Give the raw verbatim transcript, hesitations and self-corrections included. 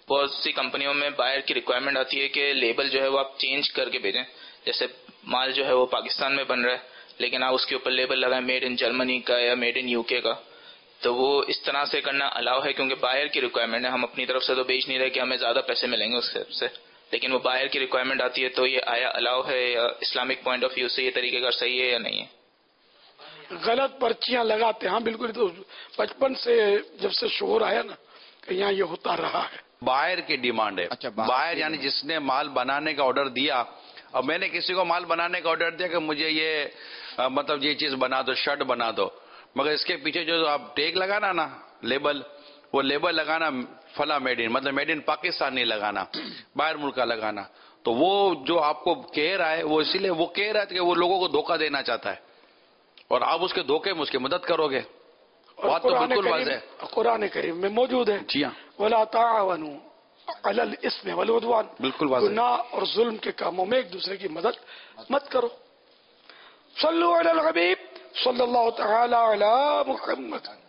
بہت سی کمپنیوں میں بائر کی ریکوائرمنٹ آتی ہے کہ لیبل جو ہے وہ آپ چینج کر کے بھیجیں. جیسے مال جو ہے وہ پاکستان میں بن رہا ہے لیکن آپ اس کے اوپر لیبل لگائیں میڈ ان جرمنی کا یا میڈ ان یو کے کا. تو وہ اس طرح سے کرنا الاؤ ہے کیونکہ بائر کی ریکوائرمنٹ ہے. ہم اپنی طرف سے تو بیچ نہیں رہے کہ ہمیں زیادہ پیسے ملیں گے اس سے, لیکن وہ بائر کی ریکوائرمنٹ آتی ہے. تو یہ آیا الاؤ ہے یا اسلامک پوائنٹ آف ویو سے یہ طریقہ کار صحیح ہے یا نہیں ہے؟ غلط پرچیاں لگاتے ہیں. ہاں بالکل, تو بچپن سے جب سے شعور آیا نا کہ یہاں یہ ہوتا رہا ہے. بائر کی ڈیمانڈ ہے. اچھا, بائر یعنی جس نے مال بنانے کا آرڈر دیا. اب میں نے کسی کو مال بنانے کا آرڈر دیا کہ مجھے یہ مطلب یہ چیز بنا دو, شرٹ بنا دو, مگر اس کے پیچھے جو آپ ٹیگ لگانا نا لیبل, وہ لیبل لگانا فلاں میڈ ان, مطلب میڈ ان پاکستان نہیں لگانا, باہر ملک کا لگانا. تو وہ جو آپ کو کہہ رہا ہے وہ اسی لیے وہ کہہ رہا ہے کہ وہ لوگوں کو دھوکہ دینا چاہتا ہے اور آپ اس کے دھوکے میں اس کی مدد کرو گے. بات تو بالکل واضح ہے, قرآن کریم میں موجود ہے. جی ہاں, وَلَا تَعَاوَنُوا عَلَى الْإِثْمِ وَالْعُدْوَانِ, بالکل واضح. گناہ اور ظلم کے کاموں میں ایک دوسرے کی مدد مت کرو. صلو علی الحبیب صلی اللہ تعالی علی محمد.